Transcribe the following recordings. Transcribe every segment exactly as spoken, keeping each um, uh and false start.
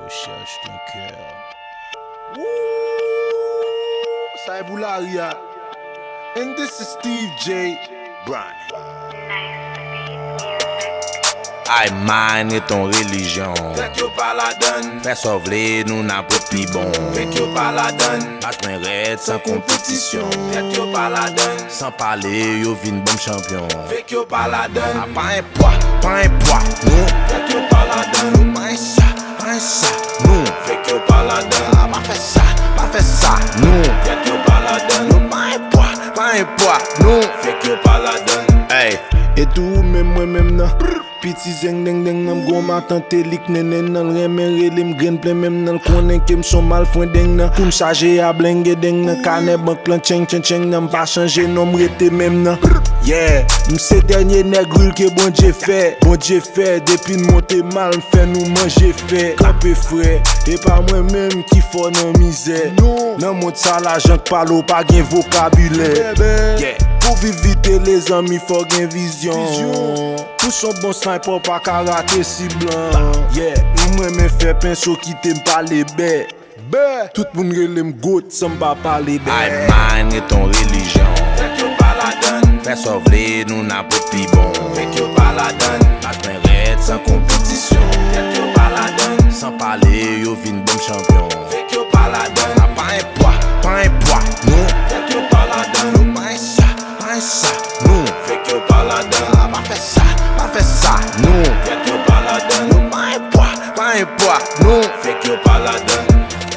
recherche ton cœur. Ça est Boularia. And this is Steve J. Brown. Ay man et ton religion. Fèk yo pa la donne. Fè sovle nou nan pot pi bon. Fèk yo pa la donne. Pas men red sans compétition. Fèk yo pa la donne. Sans parler yo vin bon champion. Fèk yo pa la donne. A pas un poids, pas un poids, non. Fèk yo pa la donne. Pas un ça, pas un ça, non. Fèk yo pa la donne. A pas fait ça, pas fait ça, non. Fèk yo pa la donne. Pas un poids, pas un poids, non. Fèk yo pa la donne. Hey. Et tout même moi même nan. Piti zeng deng deng nam go matan telik nenen nan remere lim gren ple même nan konen kem son mal fwen deng nan koum charge a blenge deng nan kane bank lan cheng cheng cheng nan pa changer nom rete même nan. Yeah, m'se dernier nègre que bon Dieu fait, bon Dieu fait depuis monter mal fait nous manger fait. Clapé frais et pas moi même qui faut nan misère. Non, nan monte ça l'argent parle pas gen vocabulaire. Yeah. Pour vivre vite les amis faut gen vision. Tout son bon sniper pas karaté si blanc. Yeah, moi me fait pinceau qui t'aime parler bé. Bé, tout moun relem goat sans pas parler bé. Ay man et ton religion. Fèk yo pa la donne. Fè sovle nou nan pot pi bon. Fèk yo pa la donne. Pas men red sans compétition. Fèk yo pa la donne. Sans parler yo vin bon champion. Fèk yo pa la donne. A pas un poids, pas un poids, non. Fèk yo pa la donne. Pas un ça, pas un ça, non. Fèk yo pa la donne. A pas fait ça, pas fait ça, non. Fèk yo pa la donne. Pas un poids, pas un poids, non. Fèk yo pa la donne.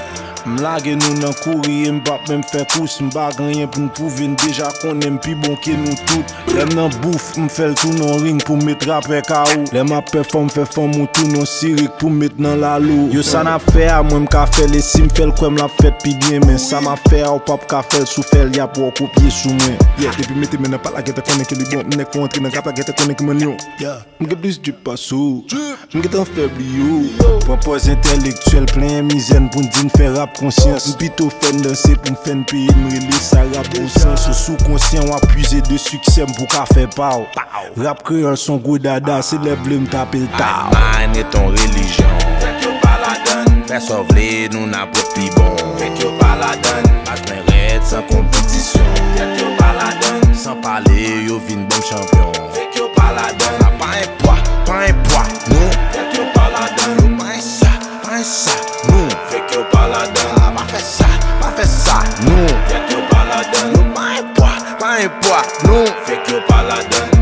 M'lage nou nan kouri, m'bap même fait course, m'ba ganyen pou m'prouve déjà qu'on aime pi bon que nous tout. Lem nan bouffe, m'fèl tout non ring pour mettre rapè ka ou. Lem a perform fait fond mon tout non sirik pour mettre dans la lou. Yo ça n'a fait à moi m'ka fait les sim fait quoi m'la fait pi bien mais ça m'a fait au pop ka fait sou fait y'a pour copier sous moi. Yeah, depuis mettez maintenant pas la guette connaît que du bon, m'nek faut entrer dans cap la guette connaît que mon lion. Yeah, m'ge plus du passou. M'ge tan faible yo. Propos intellectuel plein misère pour dire faire rap conscience. M'pito fait danser pour m'faire payer m'rele ça rap bon sens. Sous conscient ou appuyer de succès pour ka faire pao. Rap créole son gros dada, c'est les blêmes taper le tao. Ay man et ton religion. Fèk yo pa la donne. Fè sovle nou nan pot pi bon. Fèk yo pa la donne. Pas men red sans compétition. Fèk yo pa la donne. Sans parler yo vin bon champion. Fèk yo pa la donne. A pas un poids, pas un poids, non. Fèk yo pa la donne. Pas un ça, pas un ça, non. Fèk yo pa la donne. A pas fait ça, pas fait ça, non. Fèk yo pa la donne. Pas un poids, pas un poids, non. Fèk yo pa la donne.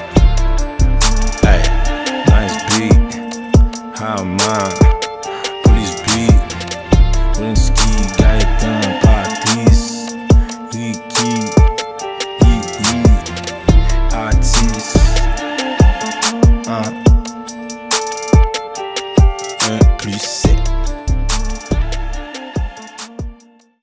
Hey, nice beat, how man, police beat, Winsky, Gaëtan, Patrice, Ricky, Yi, artiste, un, un plus sept.